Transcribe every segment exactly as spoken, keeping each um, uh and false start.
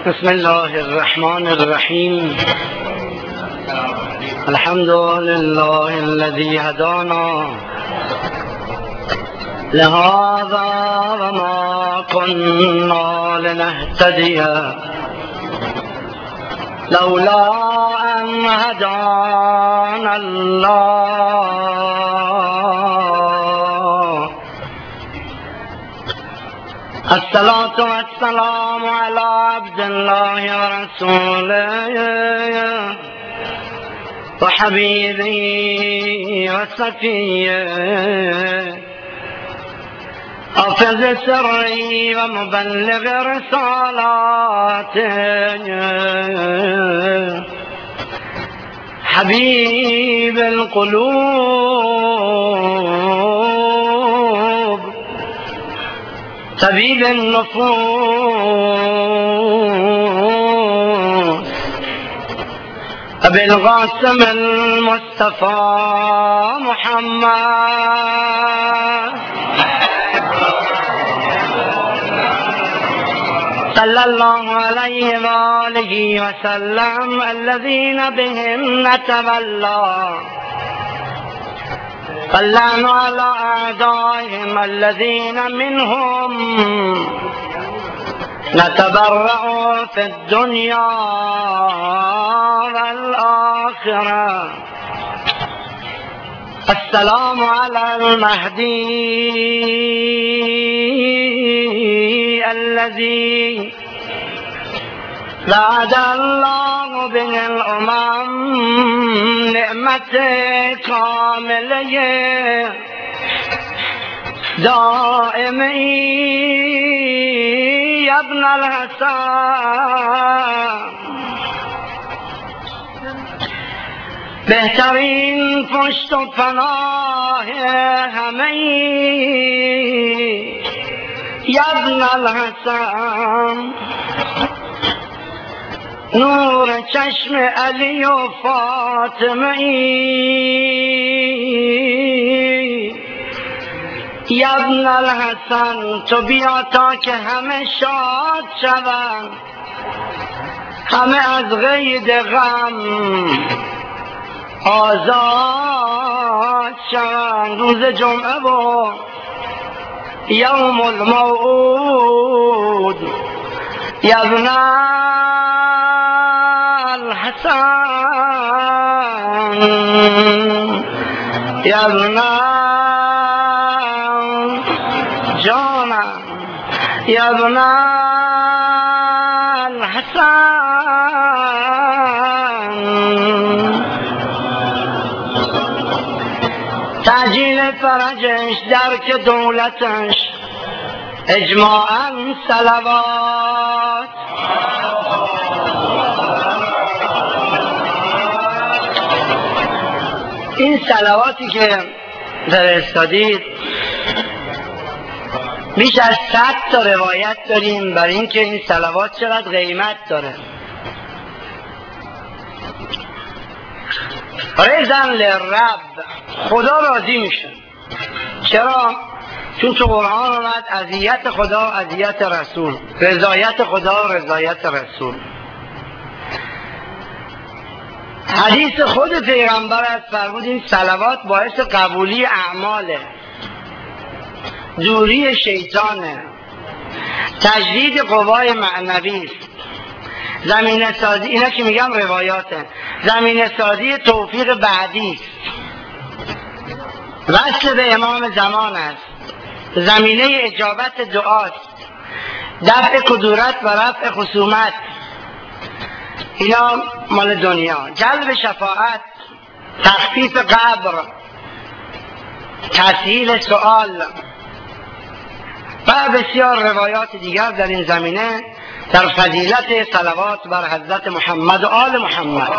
بسم الله الرحمن الرحیم. الحمد لله الذي هدانا لهذا وما كنا لنهتدي لولا أن هدانا الله. الصلاة والسلام على عبد الله ورسوله وحبيبه وصفيه حافظ سري ومبلغ رسالاته حبيب القلوب طبيب النفوس أبي القاسم المصطفى محمد صلى الله عليه وآله وسلم الذين بهم نتولى اللعن على أعدائهم الذين منهم نتبرأ في الدنيا والآخرة. السلام على المهدي الذي وعد الله به الأمم نعمة كاملة دائمة يا ابن الحسن. بهترین پشت و پناه همه یا ابن الحسن. نور چشم علی و فاطمه یا ابن الحسن. تو بیا تا که همه شاد شوند، همه از قید غم آزاد شوند. روز جمعه و یوم الموعود یا ابن الحسن یا ابن جانم یا ابن الحسن. تعجیل فرجش درک دولتش اجماعاً صلوات. این صلواتی که فرستادید بیش از صد تا روایت داریم برای اینکه این صلوات چقدر قیمت داره. رضا للرب، خدا راضی میشه. چرا؟ چون تو قرآن اومد اذیت خدا و اذیت رسول، رضایت خدا و رضایت رسول. حدیث خود پیغمبر از فرمود این صلوات باعث قبولی اعماله، دوری شیطانه، تجدید قوای معنوی است، زمینه سازی، اینا که میگم روایاته، زمینه سازی توفیق بعدی است، وصل به امام زمان است، زمینه اجابت دعاست، دفع کدورت و رفع خصومت. اینا مال دنیا. جلب شفاعت، تخفیف قبر، تسهیل سؤال و بسیار روایات دیگر در این زمینه در فضیلت صلوات بر حضرت محمد و آل محمد.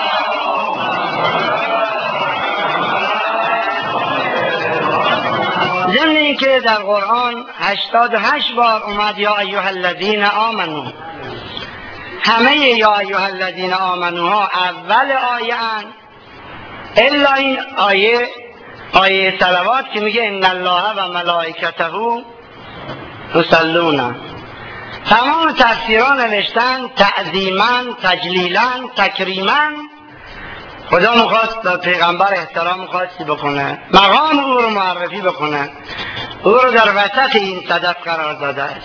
ضمن اینکه در قرآن هشتاد و هشت بار اومد یا ایها الذین آمنو. همه یا ایها الذین آمنو ها اول آیه ان، الا این آیه آیه صلوات که میگه ان الله و ملائکته یصلون. تمام تفسیران نوشتن تعظیما، تجلیلا، تکریما. خدا میخواست به پیغمبر احترام خاصی بکنه، مقام او رو معرفی بکنه، او رو در وسط این صدف قرار داده است.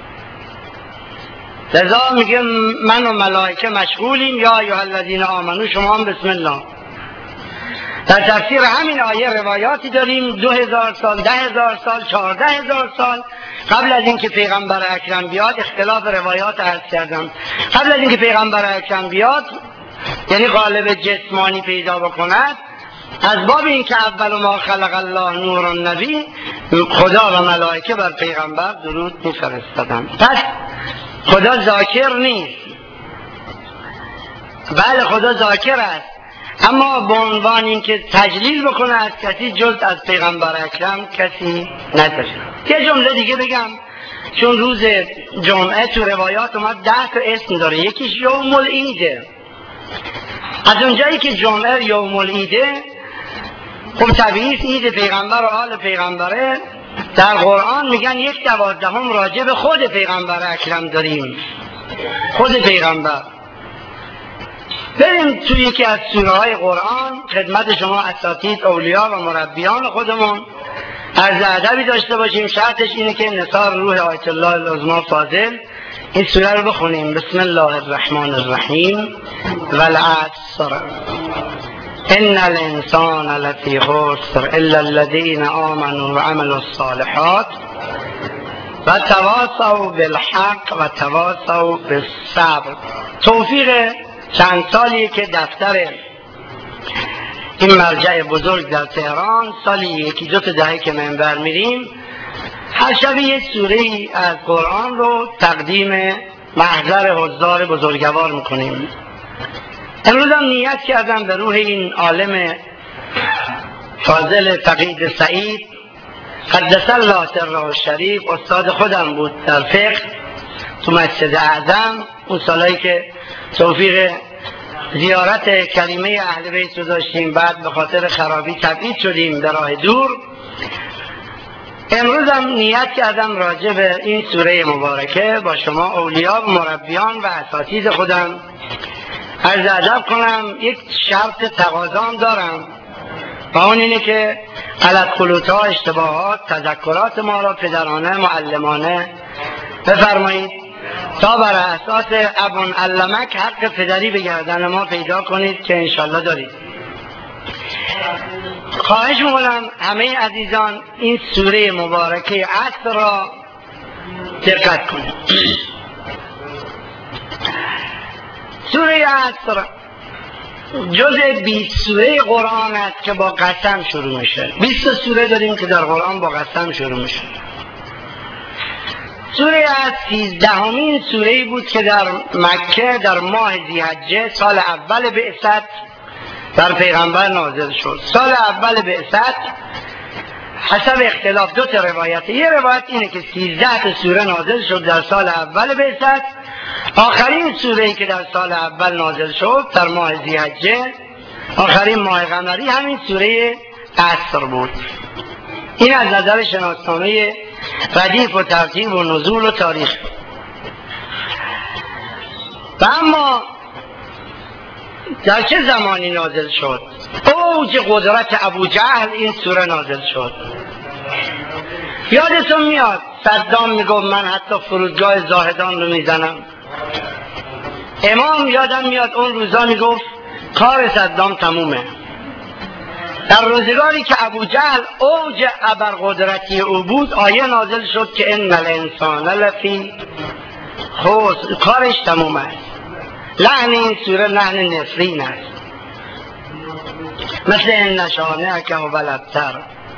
لذا میگه من و ملائکه مشغولیم، یا ایها الذین آمنو، شما هم بسم الله. در تفسیر همین آیه روایاتی داریم دو هزار سال، ده هزار سال، چهارده هزار سال قبل از اینکه پیغمبر اکرم بیاد. اختلاف روایات عرض کردم. قبل از اینکه پیغمبر اکرم بیاد، یعنی قالب جسمانی پیدا بکند، از باب اینکه اول ما خلق الله نور النبی، خدا و ملائکه بر پیغمبر درود می‌فرستادند. پس خدا ذاکر نیست. بله خدا ذاکر است، اما به عنوان اینکه تجلیل بکنه از کسی جز از پیغمبر اکرم کسی نداره. یه جمله دیگه بگم، چون روز جمعه تو روایات اومد ده تا اسم داره. یکیش یوم العیده. از اونجایی که جمعه یوم العیده، خب طبیعی عید پیغمبر و آل پیغمبره، در قرآن میگن یک دوازدهم راجع به خود پیغمبر اکرم داریم، خود پیغمبر. بریم توی یکی از سوره های قرآن خدمت شما اساتید، اولیا و مربیان خودمون عرض ادبی داشته باشیم. شرطش اینه که نثار روح آیت الله العظمی فاضل این سوره رو بخونیم. بسم الله الرحمن الرحیم. والعصر ان الانسان لفی خسر الا الذین آمنوا وعملوا الصالحات و تواصوا بالحق و تواصوا بالصبر. توفیق چند سالیه که دفتر این مرجع بزرگ در تهران، سالی یکی دو تا دهه که منبر میریم، هر شب یک سوره ای از قرآن رو تقدیم محضر حضار بزرگوار میکنیم. امروز هم نیت کردم به روح این عالم فاضل فقید سعید قدس الله سره الشریف، استاد خودم بود در فقه تو مسجد اعظم، اون سالایی که توفیق زیارت کریمه اهل بیت رو داشتیم، بعد به خاطر خرابی تبعید شدیم به راه دور. امروز هم نیت کردم راجع به این سوره مبارکه با شما اولیا و مربیان و اساتید خودم عرض ادب کنم. یک شرط تقاضام دارم و اون اینه که غلط خلوط‌ها، اشتباهات، تذکرات ما را پدرانه، معلمانه بفرمایید تا بر اساس ابن علمک حق پدری به گردن ما پیدا کنید که انشالله دارید. خواهش می‌کنم همه عزیزان این سوره مبارکه عصر را دقت کنید. سوره عصر جز بیست سوره قرآن است که با قسم شروع میشه. بیست سوره داریم که در قرآن با قسم شروع میشه. سوره از سیزدهمین سوره‌ای بود که در مکه در ماه ذی‌حجه سال اول بعثت بر پیغمبر نازل شد. سال اول بعثت حسب اختلاف دو تا روایت. یه روایت اینه که سیزده تا سوره نازل شد در سال اول بعثت. آخرین سوره‌ای که در سال اول نازل شد در ماه ذی‌حجه، آخرین ماه قمری، همین سوره عصر بود. این از نظر شناسنامه ردیف و ترتیب و نزول و تاریخ. و اما در چه زمانی نازل شد؟ اوج قدرت ابو جهل این سوره نازل شد. یادتون میاد صدام میگفت من حتی فرودگاه زاهدان رو میزنم. امام یادم میاد اون روزا میگفت کار صدام تمومه. در روزگاری که ابو جهل اوج ابرقدرتی او بود، آیه نازل شد که ان الانسان لفی خسر، کارش تموم است. لعن این سوره لعن نفرین است، مثل ان شانئک هو الابتر.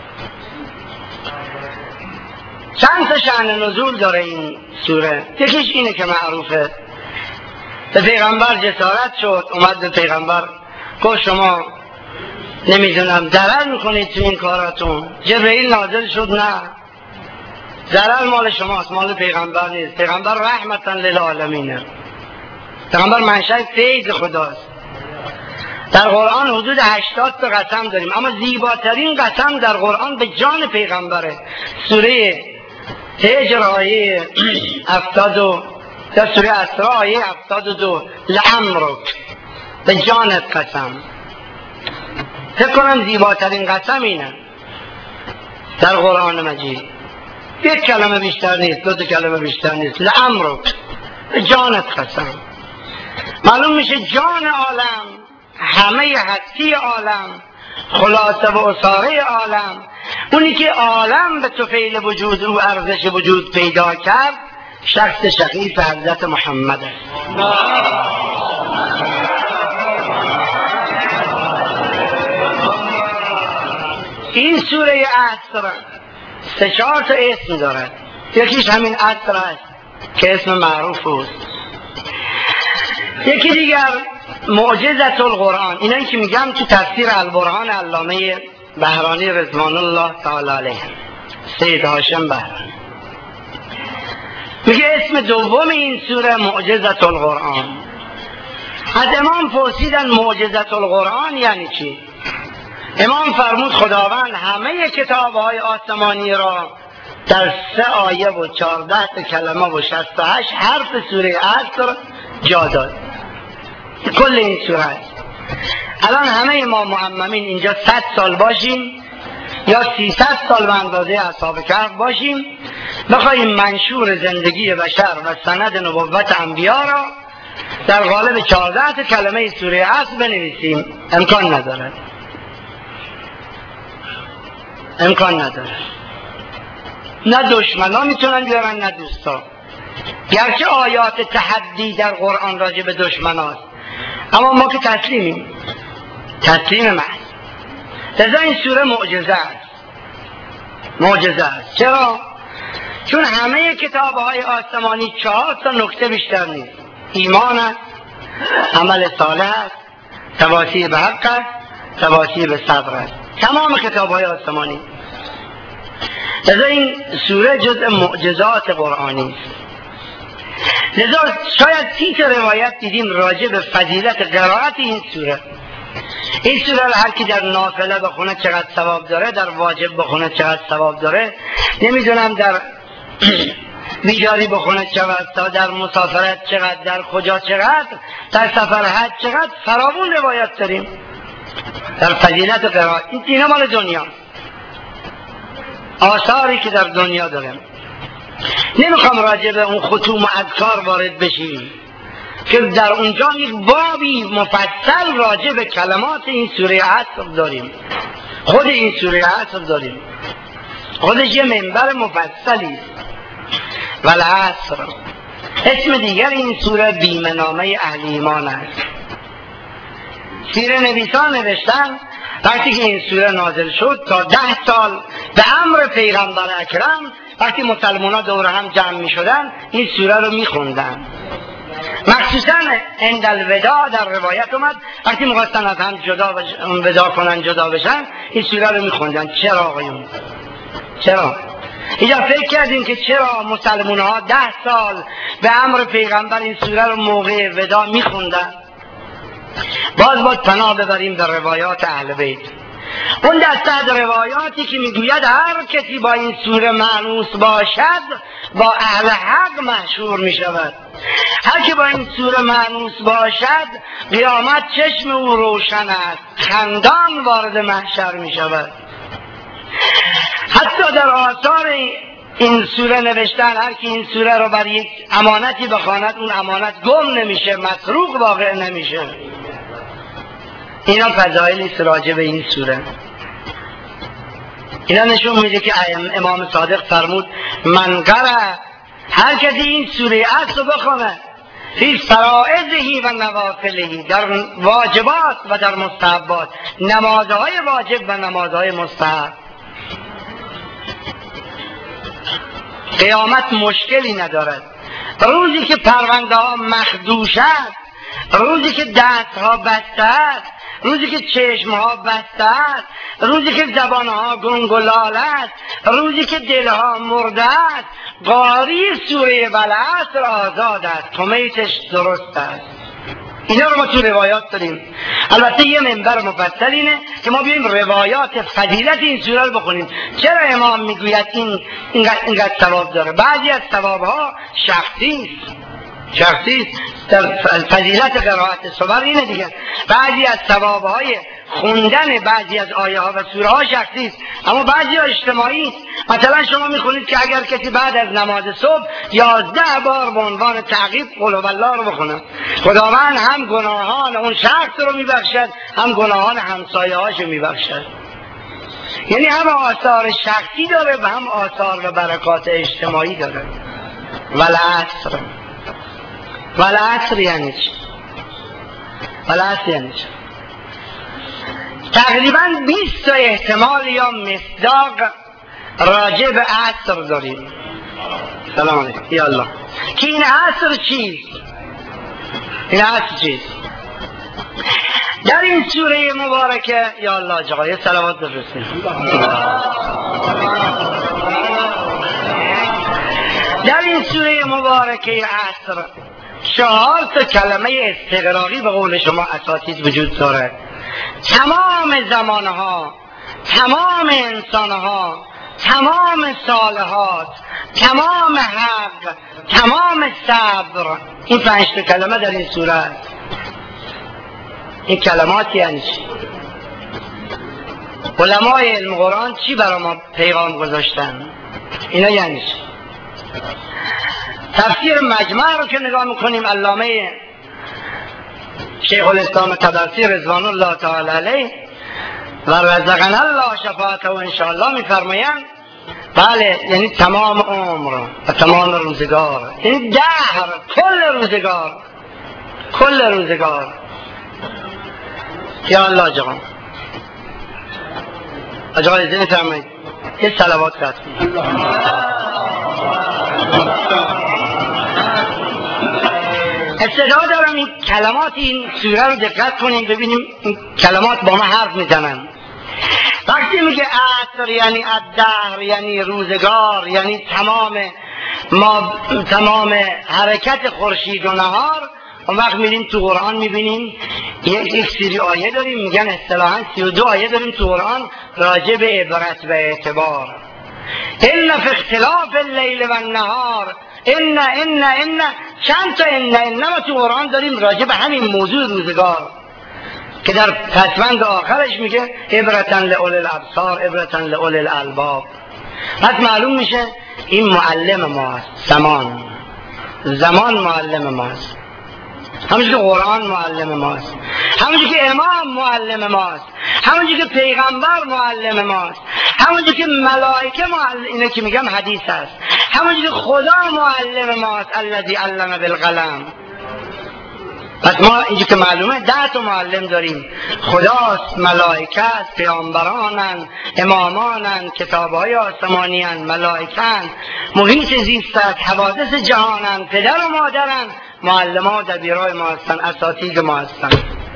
چند تا شأن نزول داره این سوره. یکیش اینه که معروفه، به پیغمبر جسارت شد، اومد به پیغمبر گفت شما نمیدونم ضرر میکنید تو این کاراتون. جبرئیل نازل شد نه، ضرر مال شماست، مال پیغمبر نیست. پیغمبر رحمتا للعالمینه، پیغمبر منشأ فیض خداست. در قرآن حدود هشتاد تا قسم داریم، اما زیباترین قسم در قرآن به جان پیغمبره. سوره هجر آیه افتاد و در سوره اسراء آیه افتاد و دو لعمرک، به جانت قسم. فکر کنم زیباترین قسم اینه در قرآن مجید. یک کلمه بیشتر نیست، دو تا کلمه بیشتر نیست. لعمرک، به جانت قسم. معلوم میشه جان عالم، همه هستی عالم، خلاصه و اصاره عالم، اونی که عالم به طفیل وجود او ارزش وجود پیدا کرد، شخص شخیص حضرت محمد است. این سوره عصر سه چهار تا اسم دارد. یکیش همین عصر است که اسم معروف است. یکی دیگر معجزة القرآن. اینایی که میگم تو تفسیر البرهان علامه بهرانی رضوان الله تعالی علیه، سید هاشم بهرانی، میگه اسم دوم این سوره معجزة القرآن. از امام پرسیدن معجزة القرآن یعنی چی؟ امام فرمود خداوند همه کتاب‌های آسمانی را در سه آیه و چهارده تا کلمه و شصت و هشت حرف سوره عصر جا داد. کل این سوره است. الان همه ما معممین اینجا صد سال باشیم یا سیصد سال به اندازه اصحاب کهف باشیم، بخواهیم منشور زندگی بشر و سند نبوت انبیا را در قالب چهارده تا کلمه سوره عصر بنویسیم، امکان ندارد. امکان نداره. نه دشمنان میتونن بیارن نه دوستا. گرچه آیات تحدی در قرآن راجع به دشمن هاست، اما ما که تسلیمیم، تسلیم محض. لذا این سوره معجزه است. معجزه است. چرا؟ چون همه کتاب های آسمانی چهار تا نکته بیشتر نیست. ایمان است، عمل صالح است، تواصی به حق است، تواصی به صبر است. تمام کتاب های آسمانی. لذا این سوره جزء معجزات قرآنی است. لذا شاید سی تا روایت دیدیم راجع به فضیلت قرائت این سوره. این سوره را هر کی در نافله بخونه چقدر ثواب داره، در واجب بخونه چقدر ثواب داره، نمیدونم در بیداری بخونه چقدر، در مسافرت چقدر، در کجا چقدر، در سفر حج چقدر، فراوون روایت داریم در فضیلت قرائت. این دینا مال دنیا، آثاری که در دنیا داریم. نمیخوام راجع به اون ختوم و اذکار وارد بشیم که در اونجا یک بابی مفصل راجع به کلمات این سوره عصر داریم. خود این سوره عصر داریم، خودش یه منبر مفصلی است. والعصر، اسم دیگر این سوره بیمه‌نامه اهل ایمان است. سیره نویسان نوشتن وقتی که این سوره نازل شد تا ده سال به امر پیغمبر اکرم وقتی مسلمان ها دور هم جمع می شدن این سوره رو می خوندن. مخصوصا عند الوداع در روایت اومد وقتی می‌خواستن از هم جدا بشن، ودا کنن جدا بشن، این سوره رو می خوندن. چرا آقایون؟ چرا؟ اینجا فکر کردیم که چرا مسلمان ها ده سال به امر پیغمبر این سوره رو موقع ودا می خوندن؟ باز باید پناه ببریم در روایات اهل بیت. اون دسته از روایاتی که میگوید هر کسی با این سوره مانوس باشد با اهل حق محشور میشود. هر که با این سوره مانوس باشد قیامت چشم او روشن است، خندان وارد محشر میشود. حتی در آثار این سوره نوشتن هر کی این سوره رو بر یک امانتی بخواند اون امانت گم نمیشه، مسروق واقع نمیشه. اینا فضایلی است راجع به این سوره. اینا نشون میده که امام صادق فرمود من قرأ، هر کسی این سوره عصر بخونه فی فرائضه و نوافله، در واجبات و در مستحبات، نمازهای واجب و نمازهای مستحب، قیامت مشکلی ندارد. روزی که پرونده ها مخدوش است، روزی که دست ها بسته است، روزی که چشم ها بسته است، روزی که زبان ها گنگ و لال است، روزی که دل ها مرده است، قاری سوره والعصر آزاد است، کمیتش درست است. اینا رو ما تو روایات داریم. البته یه منبر مفصل اینه که ما بیایم روایات فضیلت این سوره رو بخونیم. چرا امام میگوید این اینقدر اینقدر ثواب داره؟ بعضی از ثوابها شخصی است، شخصی در فضیلت قرائت صور اینه دیگه. بعضی از ثوابهای خوندن بعضی از آیه ها و سوره ها شخصی است، اما بعضی ها اجتماعی است. مثلا شما میخونید که اگر کسی بعد از نماز صبح یازده بار به عنوان تعقیب قل هوالله رو بخونه، خداوند هم گناهان اون شخص رو میبخشد، هم گناهان همسایه هاش رو میبخشد. یعنی هم آثار شخصی داره و هم آثار و برکات اجتماعی داره. والعصر، والعصر یعنی چی؟ والعصر یعنی چی؟ تقریبا بیست تا احتمال یا مصداق راجع به عصر داریم. سلام علیکم. یا الله. که این عصر چیست؟ این عصر چیست؟ در این سوره مبارکه یا الله جای صلوات بفرستید. در این سوره مبارکه عصر چهار تا کلمه استغراقی به قول شما اساتید وجود داره. تمام زمانها، تمام انسانها، تمام صالحات، تمام حق، تمام صبر، این پنج تا کلمه در این سوره است. این کلمات یعنی چی؟ علمای علم قرآن چی برای ما پیغام گذاشتن؟ اینا یعنی چی؟ تفسیر مجمع رو که نگاه میکنیم، علامه شیخ الاسلام طبرسی رضوان الله تعالی علیه و رزقنا الله شفاعته و انشاءالله میفرمایند بله، یعنی تمام عمر و تمام روزگار، یعنی دهر، کل روزگار، کل روزگار. یا الله جان اجازه ازنی فرمایید یه صلوات کنید. استعداد دارم این کلمات این سوره رو دقت کنیم ببینیم این کلمات با ما حرف میزنن. وقتی میگه عصر یعنی الدهر، یعنی روزگار، یعنی تمام ما تمام حرکت خورشید و نهار، اون وقت میریم تو قرآن میبینیم یک سری آیه داریم میگن اصطلاحاً سی و دو آیه داریم تو قرآن راجع به عبرت و اعتبار. ان فی اختلاف اللیل و النهار، ان ان ان چند تا ان ان ما تو قرآن داریم راجع به همین موضوع روزگار که در پسوند آخرش میگه عبرتاً لأولی الابصار، عبرتاً لأولی الالباب. پس معلوم میشه این معلم ماست. زمان زمان معلم ماست، همونجور که قرآن معلم ماست، همونجور که امام معلم ماست، همونجور که پیغمبر معلم ماست، همونجور که ملائکه معلم، اینه که میگم حدیث است، همونجور که خدا معلم ماست، الذی علم بالقلم. پس ما اینجور که معلومه ده تا معلم داریم. خداست، ملائکه است، پیامبرانن، امامانن، کتابهای آسمانیان، ملائکن، محیط زیست است، حوادث جهانن، پدر و مادرن، معلمان و دبیرای ما هستن، اساتید ما هستن.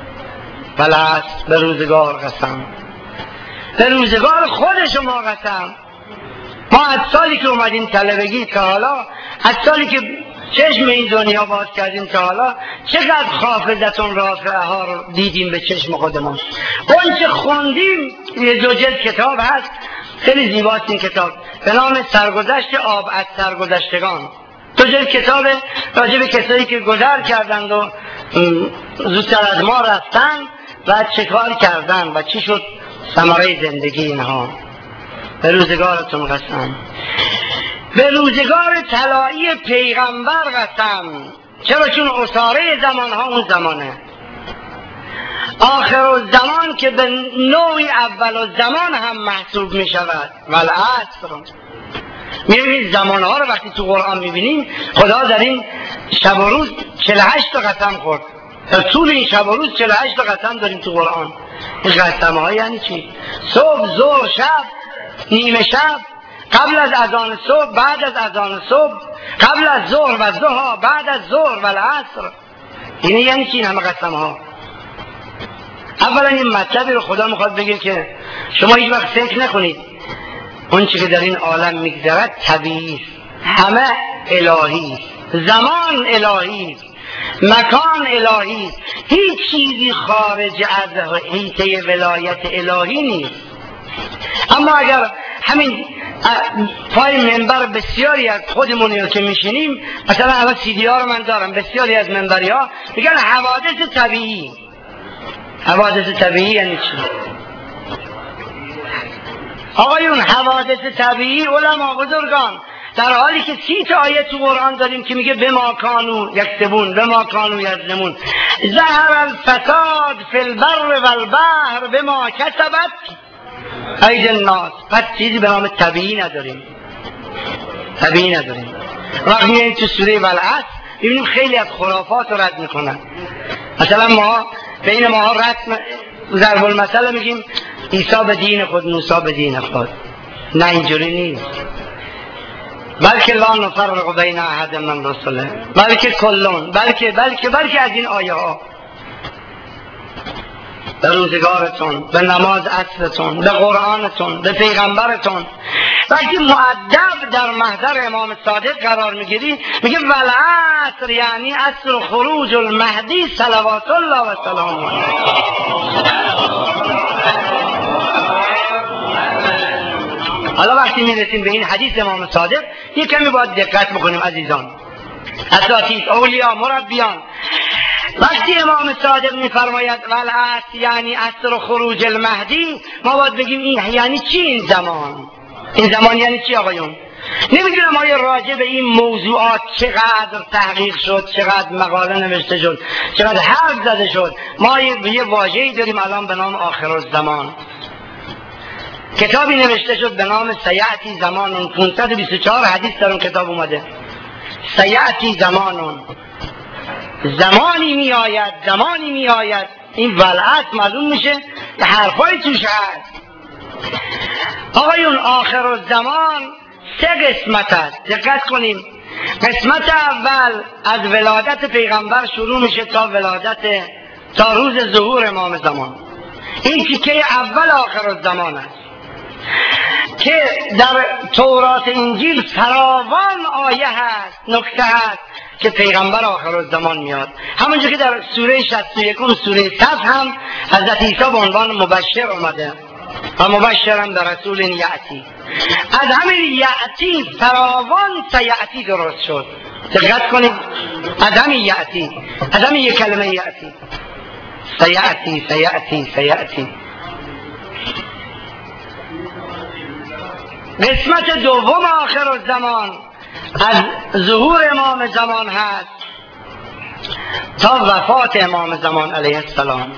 بله، به روزگار قسم، به روزگار خود شما قسم. ما از سالی که اومدیم طلبگی تا حالا، از سالی که چشم این دنیا باز کردیم تا حالا، چقدر خافضتون رافعه ها رو دیدیم به چشم خودمون. اون چه خوندیم، یه دو جلد کتاب هست خیلی زیباست این کتاب به نام سرگذشت آب از سرگذشتگان. دو جلد کتاب راجع به کسایی که گذر کردند و زودتر از ما رفتن و چه کار کردن و چی شد ثمره زندگی اینها. به روزگارتون قسم، به روزگار طلایی پیغمبر قسم. چرا؟ چون اساره زمان ها اون زمانه، آخر الزمان که به نوعی اول الزمان هم محسوب می شود. والعصر، میبینید زمان ها رو وقتی تو قرآن میبینیم خدا در این شب و روز چهل و هشت تا قسم خورد. در طول این شب و روز چهل و هشت تا قسم داریم تو قرآن. این قسم ها یعنی چی؟ صبح، ظهر، شب، نیمه شب، قبل از اذان صبح، بعد از اذان صبح، قبل از ظهر و ضحی، بعد از ظهر و العصر. این یعنی چی این همه قسم ها؟ اولا این مطلبی رو خدا میخواد بگه که شما هیچ وقت فکر نکنید اون چی که در این عالم میگذرد طبیعی است، همه الهی است. زمان الهی است، مکان الهی است. هیچ چیزی خارج از حیطه ولایت الهی نیست. اما اگر همین پای منبر بسیاری از خودمون که میشینیم، مثلا الان سی دی ها رو من دارم، بسیاری از منبری ها میگن حوادث طبیعی. حوادث طبیعی یعنی چی؟ آقایون حوادث طبیعی علما بزرگان در حالی که سی تا آیه تو قرآن داریم که میگه بما کانوا یکسبون بما کانوا یظلمون ظهر الفساد فی البر والبحر بما کسبت ایدی الناس. پس چیزی به نام طبیعی نداریم، طبیعی نداریم. وقتی میاییم تو سوره والعصر ببینیم خیلی از خرافات رو رد میکنن. مثلا ما بین ماها رسم ضرب المثل میگیم عیسی به دین خود، موسی به دین خود. نه اینجوری نیست. بلکه لا نفرق بین احد من رسله، بلکه کلون، بلکه بلکه بلکه از این آیه ها به روزگارتون، به نماز عصرتون، به قرآنتون، به پیغمبرتون. وقتی مؤدب در محضر امام صادق قرار میگیری میگه والعصر یعنی عصر خروج المهدی صلوات الله و سلامه علیه. حالا وقتی میرسیم به این حدیث امام صادق یک کمی باید دقت بکنیم عزیزان، اساتید، اولیاء، مربیان. وقتی امام صادق میفرماید والعصر یعنی عصر خروج المهدی، ما باید بگیم این یعنی چی این زمان؟ این زمان یعنی چی آقایون؟ نمیدونم آیا راجع به این موضوعات چقدر تحقیق شد، چقدر مقاله نوشته شد، چقدر حرف زده شد. ما یه واژه‌ای داریم الان به نام آخرالزمان. کتابی نوشته شد به نام سیأتی زمانون، پانصد و بیست و چهار حدیث در اون کتاب اومده. سیأتی زمانون، زمانی می آید، زمانی می آید. این ولعت معلوم میشه به حرفای توش هست. آقایون آخرالزمان سه قسمت است، دقت کنیم. قسمت اول از ولادت پیغمبر شروع میشه تا ولادت تا روز ظهور امام زمان. این تیکه اول آخرالزمان است که در تورات انجیل فراوان آیه هست، نکته هست که پیغمبر آخرالزمان میاد. همونجور که در سوره شصت و یک سوره صف هم حضرت عیسی به عنوان مبشر اومده و مبشرم به رسول یأتی. از همین یأتی فراوان سیأتی درست شد. دقت کنید، از همین یأتی، از همین یک کلمه یأتی، سیأتی سیأتی سیأتی. قسمت دوم آخرالزمان از ظهور امام زمان هست تا وفات امام زمان علیه السلام.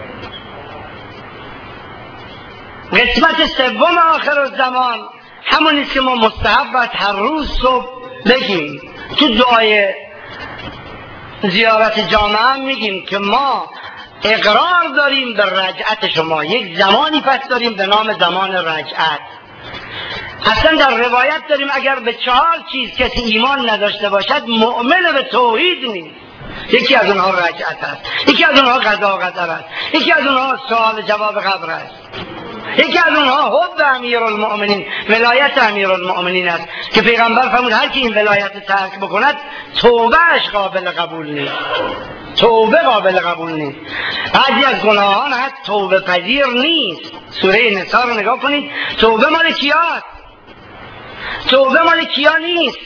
قسمت سوم آخرالزمان همون است که ما مستحب است هر روز صبح بگیم. تو دعای زیارت جامعه هم میگیم که ما اقرار داریم به رجعت شما. یک زمانی پس داریم به نام زمان رجعت. اصلا در روایت داریم اگر به چهار چیز کسی ایمان نداشته باشد مؤمن به توحید نیست. یکی از اونها رجعت است، یکی از اونها قضا و قدر است، یکی از اونها سوال جواب قبر است، یکی از اونها حب امیرالمؤمنین، ولایت امیرالمؤمنین است که پیغمبر فرمود هر کی این ولایت ترک بکند توبهش قابل قبول نیست. توبه قابل قبول نیست. بعضی از گناهان هست توبه پذیر نیست. سوره نساء رو نگاه کنید، توبه مال کیاست؟ توبه مال کیا نیست؟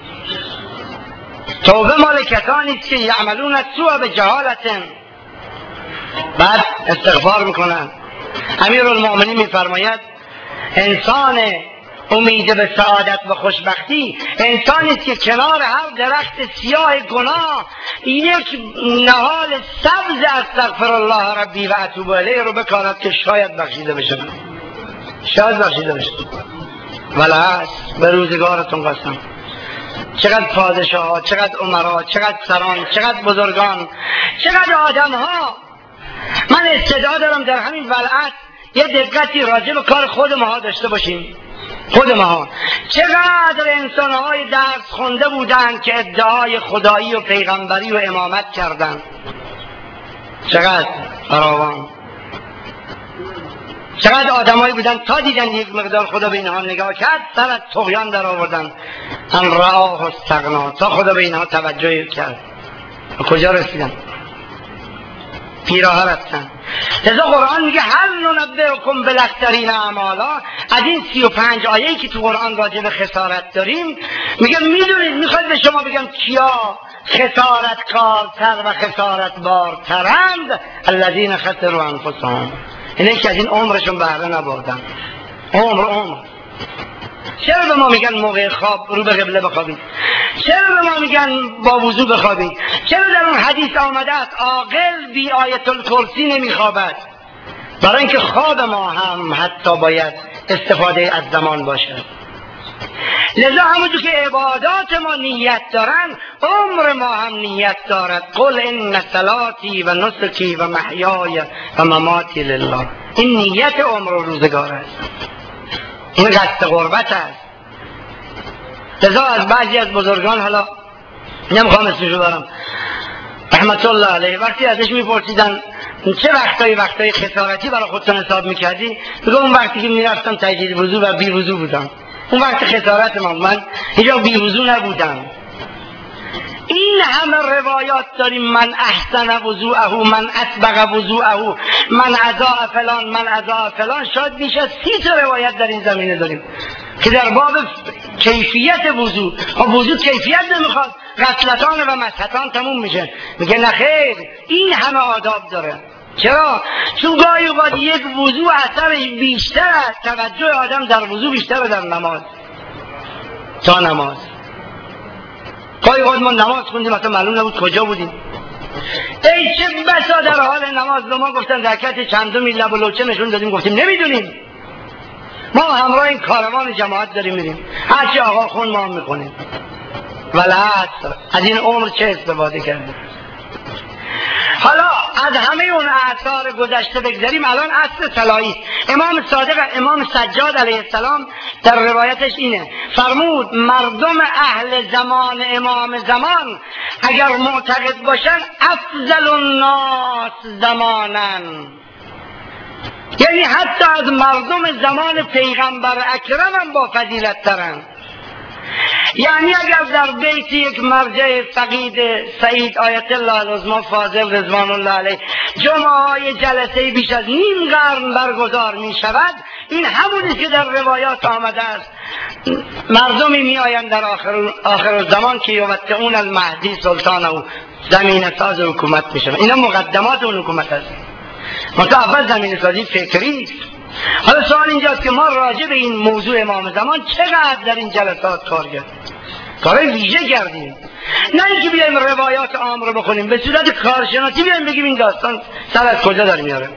توبه مال کسانی است که یعملون السوء بجهالة، بعد استغفار میکنن. امیرالمؤمنین میفرماید انسان امید به سعادت و خوشبختی انسانی است که کنار هر درخت سیاه گناه یک نهال سبز استغفر الله ربی و اتوب الیه رو بکارد که شاید بخشیده بشه، شاید بخشیده بشه. ولعصر به روزگارتون قسم. چقدر پادشاه ها، چقدر عمرا، چقدر سران، چقدر بزرگان، چقدر آدم ها. من استعداد دارم در همین ولعت یه دقتی راجع به کار خود ما داشته باشیم. خود ما چقدر انسان های درس خونده بودن که ادعای خدایی و پیغمبری و امامت کردن، چقدر فراوان. چقدر آدمایی بودن تا دیدن یک مقدار خدا به اینها نگاه کرد سر از طغیان در آوردن، ان رآه استغنا، تا خدا به اینها توجه کرد. کجا رسیدن؟ پیراه رفتن. لذا قرآن میگه هل ننبئکم بالاخسرین اعمالا. از این سی و پنج آیه‌ای که تو قرآن راجع به خسارت داریم میگه میدونید، میخواد به شما بگم کیا خسارت کارتر و خسارت بارترند؟ الذین خسروا انفسهم، اینه که از این عمرشون بهره نبردن. عمر عمر چرا به ما میگن موقع خواب رو به قبله بخوابید؟ چرا به ما میگن با وضو بخوابید؟ چرا در اون حدیث آمده است عاقل بی آیت الکرسی نمیخوابد؟ برای اینکه خواب ما هم حتی باید استفاده از زمان باشد. لذا همونجور که عبادات ما نیت دارن، عمر ما هم نیت دارد. قل ان صلاتی و نسکی و محیای و مماتی لله. این نیت عمر و روزگار است، این قصد قربت است. لذا از بعضی از بزرگان، حالا نمیخوام اسمشو برم، رحمت الله علیه، وقتی ازش میپرسیدن چه وقتایی وقتایی خسارتی برای خودتون حساب میکردی؟ میگه اون وقتی که میرفتم تجدید وضو و بی وضو بودم، اون وقت خسارت من من اینجا بی وضو نبودم. این همه روایات داریم، من احسن وضوءه، من اسبغ وضوءه، من عزا فلان، من عزا فلان. شاید بیش از سی تا روایت در این زمینه داریم که در باب کیفیت وضو. وضو کیفیت نمیخواد، غسلتان و مسحتان تموم میشه. میگه نخیر، این همه آداب داره. چرا؟ چون گاهی اوقات یک وضو اثرش بیشتر است، توجه آدم در وضو بیشتر در نماز تا نماز. گاهی اوقات ما نماز خوندیم مثلا معلوم نبود کجا بودیم. ای چه بسا در حال نماز به ما گفتن رکعت چندمی لب و لوچه نشون دادیم، گفتیم نمیدونیم. ما همراه این کاروان جماعت داریم میریم، هرچی آقا خون ما هم میکنیم. والعصر، از این عمر چه استفاده کردیم؟ حالا از همه اون آثار گذشته بگذاریم، الان عصر طلایی. امام صادق، امام سجاد علیه السلام در روایتش اینه، فرمود مردم اهل زمان امام زمان اگر معتقد باشن افضل الناس زمانن، یعنی حتی از مردم زمان پیغمبر اکرم هم با فضیلت ترن. یعنی اگر در بیت یک مرجع فقید سعید آیت الله العظمی فاضل رضوان الله علیه جمعه های جلسه بیش از نیم قرن برگزار می شود، این همونی که در روایات آمده است. مردمی می آیند در آخر آخر زمان که یوتئون المهدی سلطانه، زمین ساز حکومت می شود. اینا مقدمات اون حکومت است. مثلا اول زمین سازی فکری است. حالا سوال اینجاست که ما راجع به این موضوع امام زمان چقدر در این جلسات کار کردیم، کار ویژه کردیم. نه اینکه بیایم روایات عام رو بخونیم به صورت کارشناسی بیایم بگیم این داستان سر از کجا داره میاره.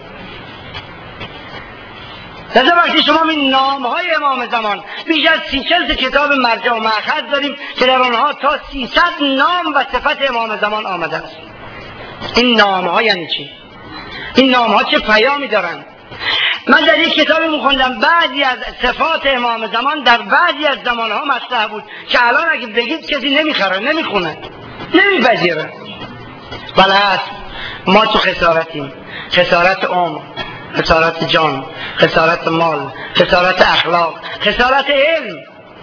لذا وقتی شما این نامهای امام زمان بیش از سی چل کتاب مرجع و مأخذ داریم که در آنها تا سیصد نام و صفت امام زمان آمده است. این نامها یعنی چی؟ این نامها چه پیامی دارند؟ من در یک کتابی می‌خوندم بعضی از صفات امام زمان در بعضی از زمانها مطرح بود که الان اگه بگید کسی نمیخره، نمیخونه، نمیپذیره. بله ما تو خسارتیم، خسارت عمر، خسارت جان، خسارت مال، خسارت اخلاق، خسارت علم.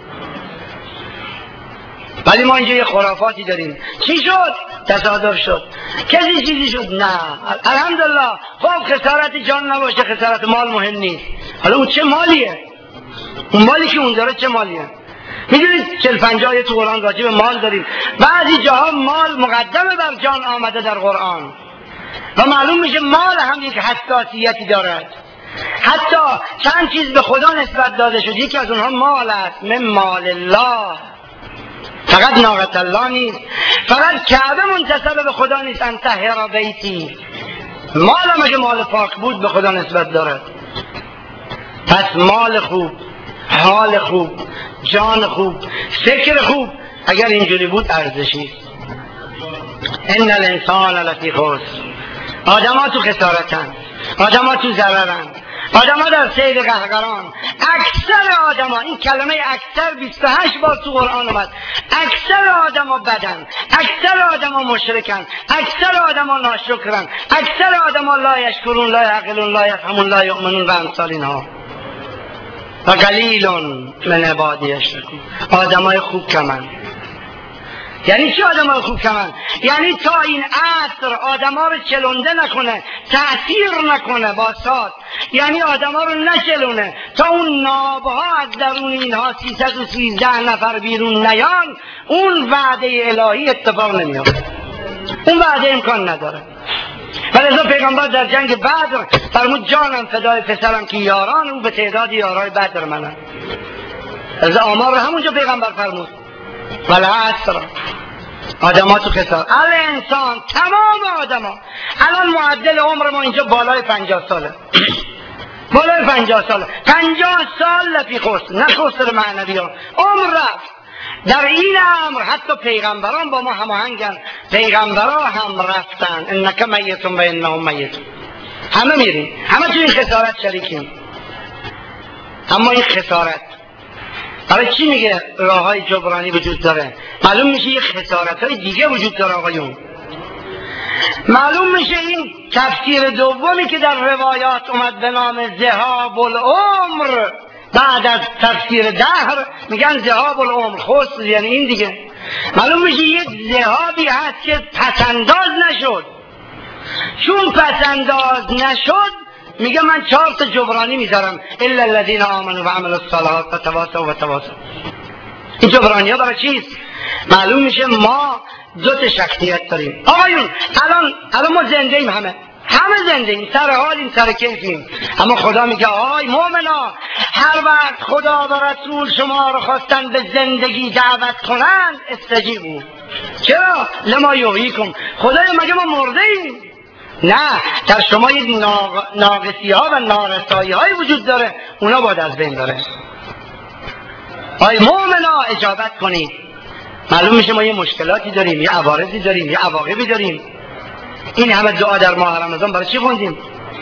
ولی ما اینجا یه خرافاتی داریم. چی شد؟ تصادف شد، کسی چیزی شد، نه الحمدلله. خب خسارت جان نباشه، خسارت مال مهم نیست. حالا اون چه مالیه؟ اون مالی که اون داره چه مالیه؟ میدونید چل پنجاه تو قرآن راجع به مال داریم. بعضی جاها مال مقدمه بر جان آمده در قرآن و معلوم میشه مال هم یک حساسیتی دارد. حتی چند چیز به خدا نسبت داده شد، یکی از اونها مال است، من مال الله. فقط ناقة الله نیست، فقط کعبه منتسب به خدا نیست، ان طهر بیتی. مال هم اگه مال پاک بود به خدا نسبت دارد. پس مال خوب، حال خوب، جان خوب، فکر خوب اگر اینجوری بود ارزشی. ان الانسان لفی خسر. آدم ها تو خسارتن، آدم ها تو ضررن، آدم ها در سیر قهقران. اکثر آدم ها، این کلمه اکثر بیست و هشت بار تو قرآن اومد. اکثر آدم ها بدن، اکثر آدم ها مشرکن، اکثر آدم ها ناشکرن، اکثر آدم ها لا یشکرون، لا یعقلون، لا یفهمون، لا یؤمنون و امثال اینها. و قلیل من عبادی یشکرون. آدم های خوب کمن. یعنی چی آدم ها خوب شوند؟ یعنی تا این عصر آدم ها رو چلونده نکنه، تأثیر نکنه با ساد، یعنی آدم ها رو نچلونه تا اون نابها از درون اینها سیصد و سیزده نفر بیرون نیان، اون وعده الهی اتفاق نمیاد، اون وعده امکان نداره. ولذا پیغمبر در جنگ بدر فرمود جانم فدای پسرم که یاران او به تعداد یارای بدر منن. از آمار رو همونجا پیغمبر فرمود والعصر آدم ها تو خسار. الانسان تمام آدم ها الان معدل عمر ما اینجا بالای پنجاه ساله بالای پنجاه ساله پنجاه سال لفی خسر، نه خسر معنوی ها، عمر رفت. در این امر حتی پیغمبران با ما هماهنگن، پیغمبران هم رفتن انک میتون و انهم میتون، همه میریم، همه تو این خسارت شریکیم. اما این خسارت برای چی میگه راه های جبرانی وجود داره؟ معلوم میشه یه خسارت های دیگه وجود داره آقایون. معلوم میشه این تفسیر دومی که در روایات اومد به نام ذهاب العمر، بعد از تفسیر دهر میگن ذهاب العمر خسر، یعنی این دیگه. معلوم میشه یک ذهابی هست که پسنداز نشد. چون پسنداز نشد میگه من چهار تا جبرانی میذارم الا الذين آمنوا و عملوا الصالحات و تواصوا و تواصوا. این جبرانی ها برای چیست؟ معلوم میشه ما دو تا شخصیت داریم آقایون. الان الان ما زنده ایم، همه همه زنده ایم، سر حالیم، سر کیفیم. اما خدا میگه آی مؤمنا، هر وقت خدا و رسول شما رو خواستن به زندگی دعوت کنند استجیبوا. چرا؟ لما یحییکم. خدایا مگه ما مرده ایم؟ نه، در شما یک ناقصی ها و نارسایی های وجود داره، اونا باید از بین داره. آی مؤمنا اجابت کنید. معلوم میشه ما یه مشکلاتی داریم، یه عوارضی داریم، یه عواقبی داریم. این همه دعا در ماه رمضان برای چی خوندیم؟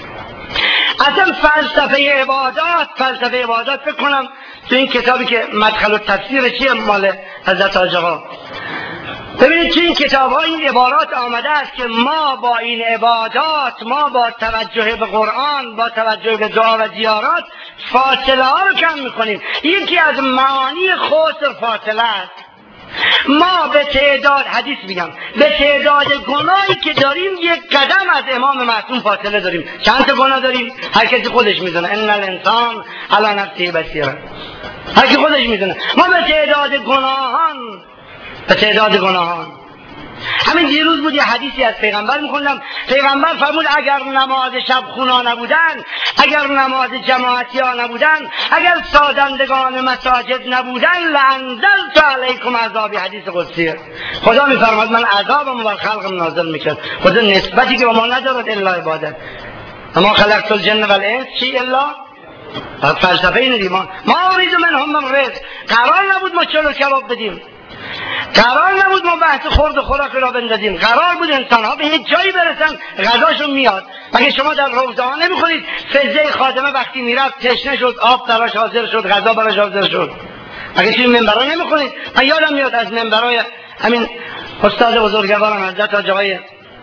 اصلا فلسفه عبادات، فلسفه عبادات فکر کنم تو این کتابی که مدخل التفسیر چیه مال حضرت حاج آقا، ببینید تو این کتاب ها این عبارات آمده است که ما با این عبادات، ما با توجه به قرآن، با توجه به دعا و زیارات فاصله ها رو کم میکنیم. یکی از معانی خسر فاصله است. ما به تعداد، حدیث میگم، به تعداد گناهی که داریم یک قدم از امام معصوم فاصله داریم. چند تا گناه داریم؟ هر کسی خودش میدونه. ان الانسان علی نفسه بصیره. هر کی خودش میدونه. ما به تعداد گناهان، به تعداد گناهان. همین دیروز بود یه حدیثی از پیغمبر میخوندم. پیغمبر فرمود اگر نماز شب خونا نبودن، اگر نماز جماعتی ها نبودن، اگر سازندگان مساجد نبودن، لانزلت علیکم عذابی. حدیث قدسیه. خدا میفرماد من عذابم بر خلقم نازل میکرد. خدا نسبتی که با ما ندارد الا عبادت. اما خلقت الجن والانس چی الا؟ فلسفه اینه دیگه. ما ما اريد منهم من رزق. قرار نبود ما چلو کباب بدیم، قرار نبود ما بحث خورد و خوراک را بندازیم، قرار بود انسان ها به یک جایی برسن غذاشون میاد. مگه شما در روزه ها نمیخونید فزه خادمه وقتی میرفت تشنه شد، آب براش حاضر شد، غذا براش حاضر شد؟ مگه توی منبرها نمیخونید؟ من یادم میاد از منبرای همین استاد بزرگوارم حضرت حاج آقای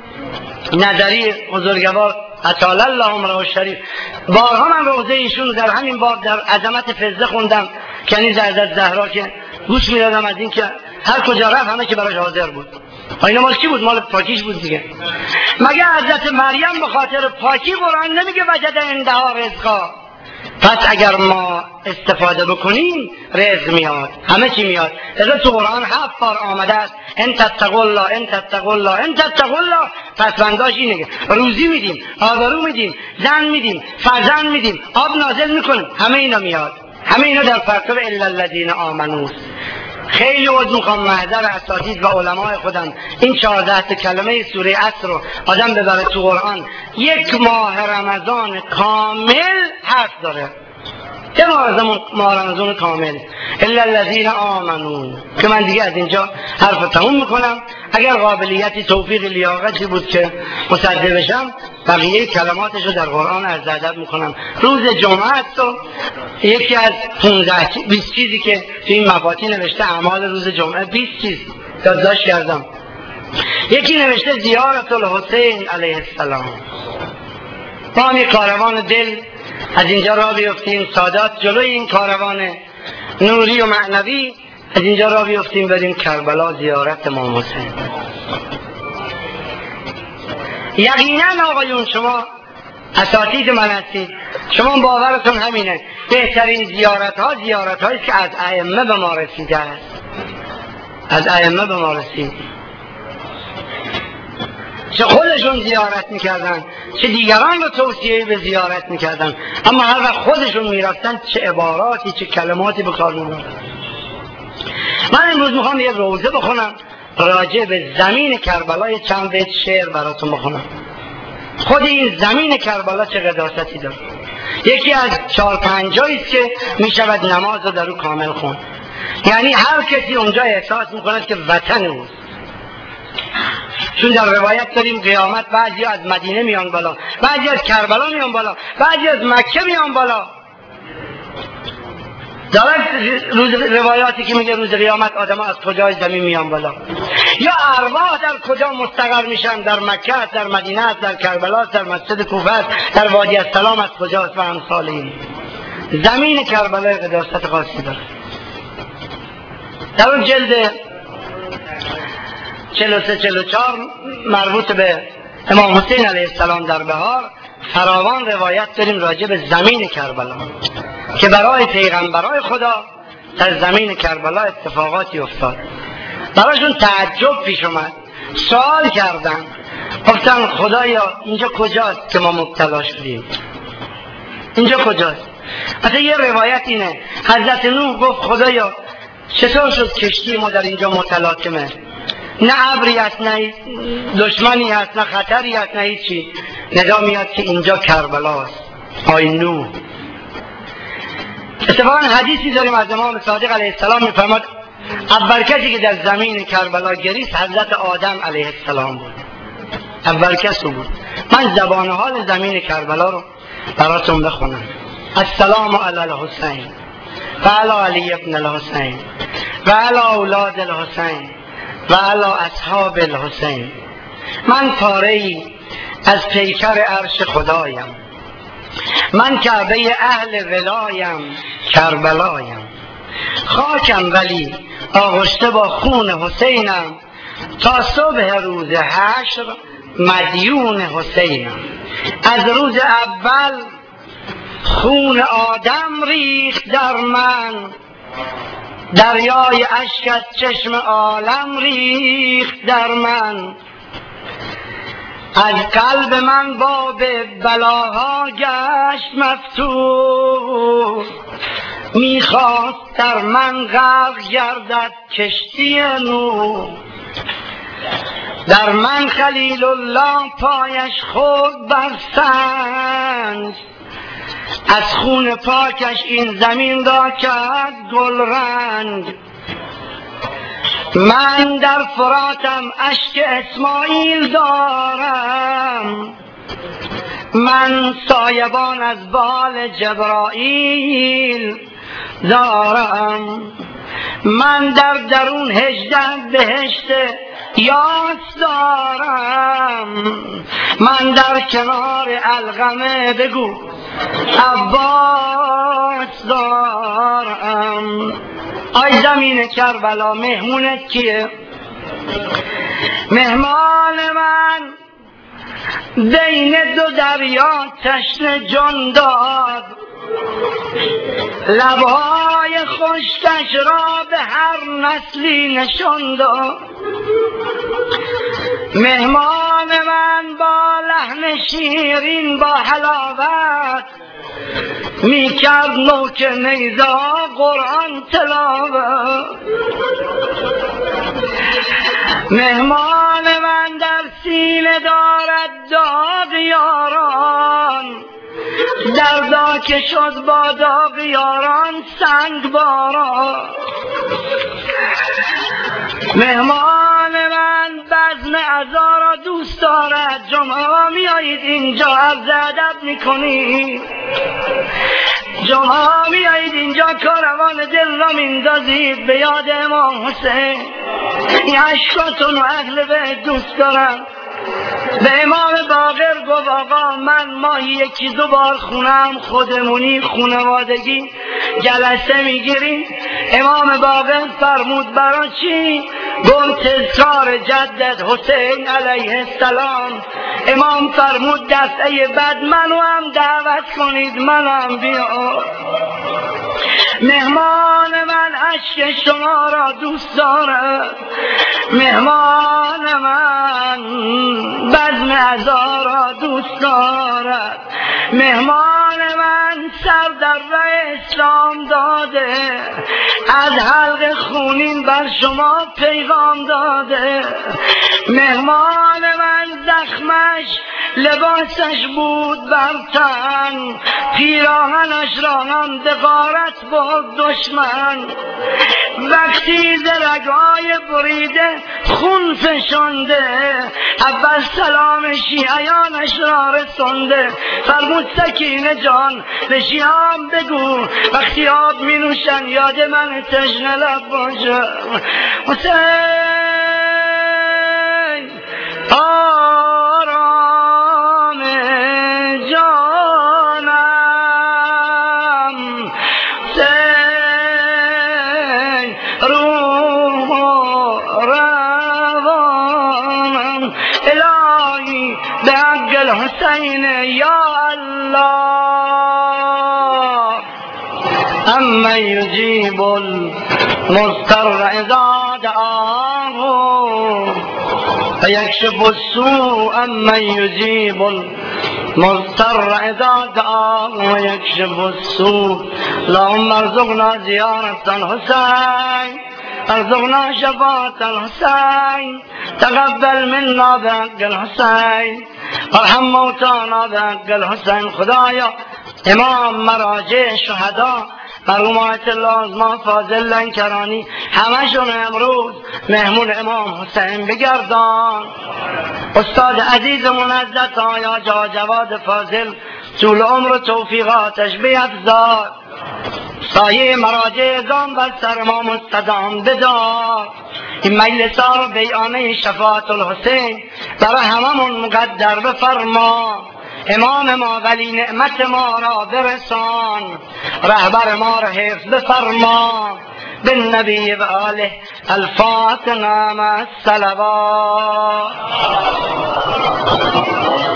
نظری بزرگوار اطال الله عمره الشریف، بارها من روزه ایشون در همین باب در عظمت فزه خوندم، کنیز حضرت زهرا، که گوش میدادم از این که هر کجا رفت همه که براش حاضر بود. اینا مال چی بود؟ مال پاکیش بود دیگه. مگه حضرت مریم به خاطر پاکی قرآن نمیگه وجد عندها رزقا؟ پس اگر ما استفاده بکنیم رزق میاد، همه چی میاد. لذا تو قرآن هفت بار آمده است ان تتقوا الله ان تتقوا الله ان تتقوا الله. پس بنداش اینه، روزی میدیم، آبرو میدیم، زن میدیم، فرزند میدیم، آب نازل میکنیم، همه اینا میاد. همه اینا در فرقه الا الذین آمنوا. خیلی عذر میخوام محضر اساتید و علمای خودم، این چهارده تا کلمه سوره عصر رو آدم ببره تو قرآن، یک ماه رمضان کامل حرف داره. یه ماه رمضان کامل الا الذین آمنوا، که من دیگه از اینجا حرف تموم میکنم. اگر قابلیتی توفیق لیاقتی بود که مصدق بشم، بقیه کلماتش رو در قرآن عرض ادب میکنم. روز جمعه است و یکی از پانزده بیست چیزی که تو این مفاتی نوشته اعمال روز جمعه، بیست چیز یادداشت کردم. یکی نوشته زیارت الحسین علیه السلام. ما هم یک کاروان دل از اینجا را بیفتیم، سادات جلوی این کاروان نوری و معنوی از اینجا را بیفتیم بریم کربلا زیارت امام حسین. یقینا آقایون شما اساتید من هستید، شما باورتون همینه، بهترین زیارت ها زیارت هایی که از ائمه به ما رسیده است، از ائمه به ما رسید، چه خودشون زیارت میکردن چه دیگران رو توصیه به زیارت میکردن، اما هر وقت خودشون میرفتن چه عباراتی چه کلماتی به کار میبردن. من امروز میخوام یه روزه بخونم راجع به زمین کربلا، چند بیت شعر براتون بخونم. خود این زمین کربلا چه قداستی داره. یکی از چهار پنج جایی است که میشود نماز رو در او کامل خون، یعنی هر کسی اونجا احساس میکند که وطن اوست. چون در روایت داریم قیامت بعضی از مدینه میان بالا، بعضی از کربلا میان بالا، بعضی از مکه میان بالا. دارد روز روایاتی که میگه روز قیامت آدم ها از کجای زمین میان بالا، یا ارواح در کجا مستقر میشن، در مکه است، در مدینه است، در کربلا است، در مسجد کوفه است، در وادی السلام است، کجاست و امثال این. زمین کربلا قداست خاصی داره. در اون جلد چهل و سه چهل و چهار مربوط به امام حسین علیه السلام در بهار فراوان روایت داریم راجع به زمین کربلا که برای پیغمبرای خدا در زمین کربلا اتفاقاتی افتاد. برایشون تعجب پیش اومد، سوال کردن، گفتن خدایا اینجا کجاست که ما مبتلا شدیم؟ اینجا کجاست؟ مثلا یه روایت اینه حضرت نوح گفت خدایا چطور شد کشتی ما در اینجا متلاطمه؟ نه ابری هست، نه دشمنی هست، نه خطری هست، نه هیچی. ندا میاد که اینجا کربلاست. آی نوح. اتفاقا حدیثی داریم از امام صادق علیه السلام میفرماد اول کسی که در زمین کربلا گریست حضرت آدم علیه السلام بود. اول کس بود. من زبان حال زمین کربلا رو براتون بخونم. السلام علی الحسین و علی علی ابن الحسین و علی اولاد الحسین و علی اصحاب الحسین. من پاره‌ای از پیکر عرش خدایم، من کعبه اهل ولایم، کربلایم، خاکم ولی آغشته با خون حسینم، تا صبح روز حشر مدیون حسینم. از روز اول خون آدم ریخت در من، دریای اشک از چشم عالم ریخت در من. از قلب من باب بلاها گشت مفتوح، میخواست در من غرق گردد کشتی نوح. در من خلیل الله پایش خورد بر سنگ، از خون پاکش این زمین را کرد گل رنگ. من در فراتم اشک اسماعیل دارم، من سایبان از بال جبرائیل دارم. من در درون هجده بهشت یاس دارم، من در کنار علقمه بگو عباس دارم. آی زمین کربلا مهمونت کیه؟ مهمان من بین دو دریا تشنه جان داد، لبهای خشکش را به هر نسلی نشان داد. مهمان من با لحن شیرین با حلاوت می کرد نوک نیزه قرآن تلاوت. مهمان من در سینه دارد داغ یاران، دردا که شد با داغ یاران سنگ باران. مهمان من بزم عزا را دوست دارد، جمعه میایید اینجا عرض ادب میکنید، جمعه میایید اینجا کاروان دل را میندازید به یاد امام حسین. این عشقاتون و اهل بیت دوست دارم. به امام باقر گفت آقا من ماهی یکی دو بار خونم خودمونی خونوادگی جلسه میگیریم، امام باقر فرمود برای چی؟ گفت تذکار جدد حسین علیه السلام. امام فرمود دفعه بعد منو هم دعوت کنید، منم بیا. مهمان من عشق شما را دوست دارد، مهمان من بزم عزا را دوست دارد، مهمان من سر در ره اسلام داده، از حلق خونین بر شما پیغام داده. مهمان من زخمش لباسش بود بر تن، پیراهنش را هم به غارت برد دشمن. وقتی ز رگ‌های بریده خون فشانده، اول سلام شیعیانش را رسانده. فرمود سکینه جان به شیعان بگو وقتی آب می نوشن یاد من تشنه لب باشه. حسین آرام جانم، حسین روح و روانم، الهی به حق الحسین یا الله. اما یجیب المضطر اذا دعاه و یکشف السوء، اما یجیب المضطر اذا دعاه و یکشف السوء. اللهم ارزقنا زیارت الحسین، ارزقنا شفاعت الحسین، تقبل منا بحق الحسین، ارحم موتانا بحق الحسین. خدایا امام، مراجع، شهدا، مرحوم آیت الله عظما فاضل لنکرانی، همشون امروز مهمون امام حسین بگردان. استاد عزیزمون حضرت آیا جا جواد فاضل طول عمر و توفیقاتش بیفزار، سایه مراجع ازام بر سر ما مستدام بدار. این مجلسا رو بیانه شفاعت الحسین برای هممون مقدر بفرما. امام ما ولی نعمت ما را برسان، رهبر ما را حفظ بفرما. بالنبی و آله الفاتحه مع الصلوات.